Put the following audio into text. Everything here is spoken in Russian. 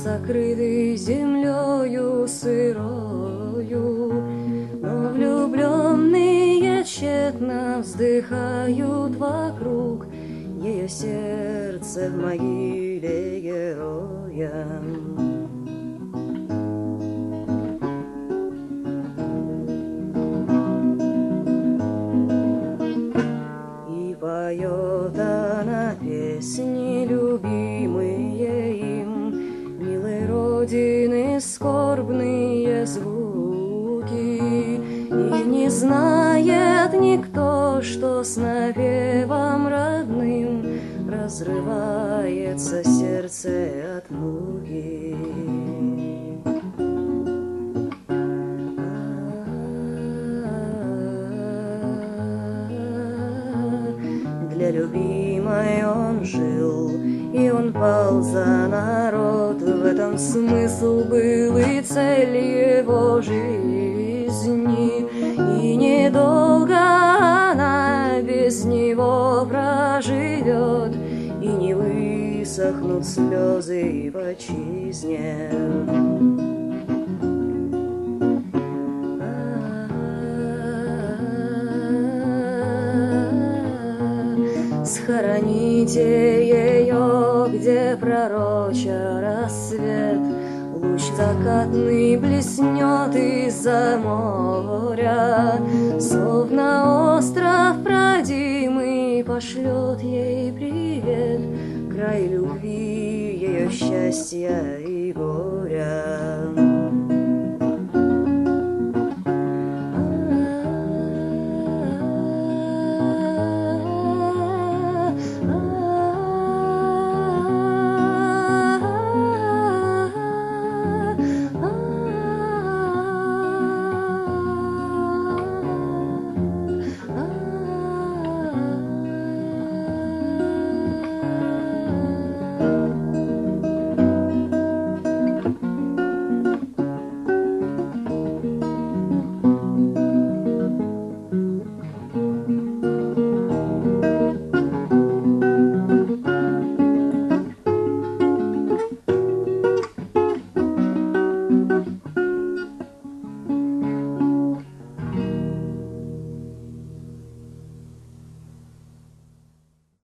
сокрытый землею сырою, но влюбленные тщетно вздыхают вокруг ее сердце в могиле героя. И поет она песни, любимые им, милой родины скорбные звуки, и не знает никто, что с напевом родным разрывается сердце от муки. Для любимой он жил, и он пал за народ. В этом смысл был и цель его жизни. И недолго она без него проживет, и не высохнут слезы в отчизне. Схороните ее, где пророча рассвет, луч закатный блеснет из-за моря, словно остров родимый пошлет ей привет, край любви, ее счастья и горя.